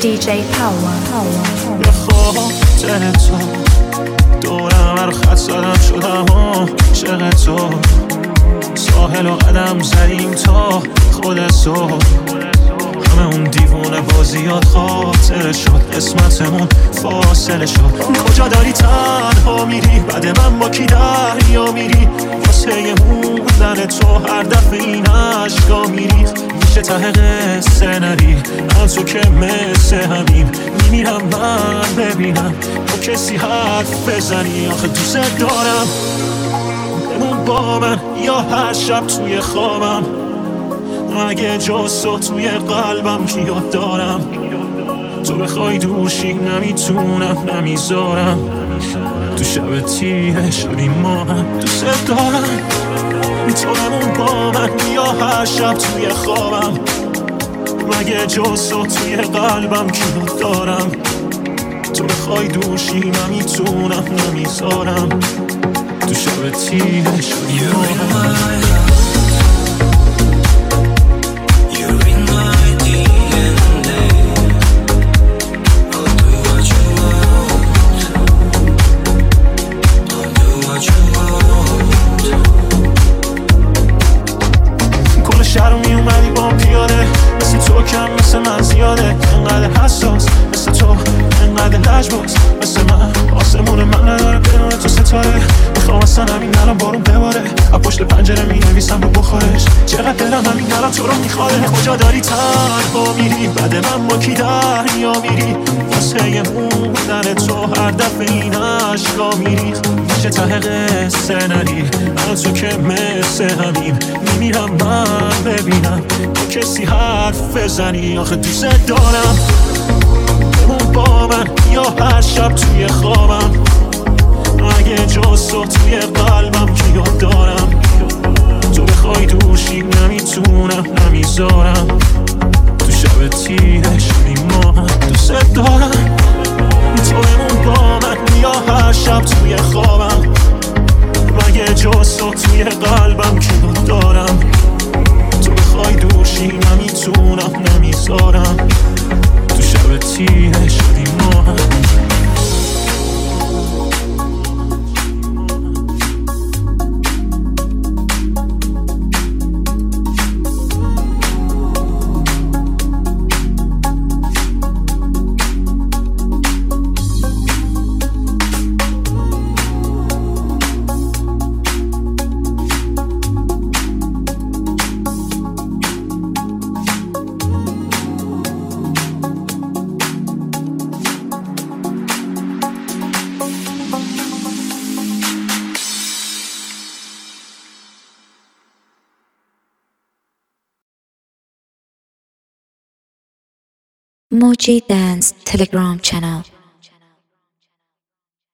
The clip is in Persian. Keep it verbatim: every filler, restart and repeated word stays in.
دی جی Power. به خاطر تو دورم هر خط زدم شدم عاشق تو، ساحل و قدم زدیم تا خود صبح، همه اون دیوونه بازیات خاطره شد، قسمتمون فاصله شد. کجا داری تنها میری بعد من با کی دریا میری، واسه موندن تو هر دفعه این عشقا میری، میشه ته قصه نری من تو که مثل همین میمیرم من ببینم با کسی حرف بزنی، آخه دوست دارم بمون با من یا هر شب توی خوابم، اگه جز تو توی قلبم کیات دارم، تو بخوای دوشی نمیتونم نمیذارم، تو شب تیره شدی ما هم دوست دارم، تو بمون با من یا هر شب توی خوابم، مگه جز تو توی قلبم کیات دارم، تو بخوای دوشی نمیتونم نمیذارم، تو شب تیره شدی ما هم. شهر می اومدی با پیاده، مثل تو کم مثل من زیاده، انقدر حساس مثل تو انقدر لجباز مثل من، آسمون من نداره بدون تو ستاره، میخوام اصلا همین الان بارون بباره، از پشت پنجره می نویسم رو بخورش، چقدر دلم همین الان تو رو میخواره. کجا داری تنها میری بعد من با کی دریا میری، واسه موندن تو هر دفعه این عشقا میری، میشه ته قصه نری من تو که مثل همین میمیرم من ببینم با کسی حرف بزنی، آخه دوست دارم بمون با من یا هر شب توی خوابم، اگه جز تو توی قلبم کیات دارم، تو بخوای دوشی نمیتونم نمیذارم، تو شب تیره شدی ما هم دوست دارم، تو بمون با من یا هر شب توی خوابم، مگه جز تو توی قلبم کیات دارم، تو بخوای دوشی نمیتونم نمیذارم، تو شب تیره شدی ما هم. Moji Dance Telegram channel.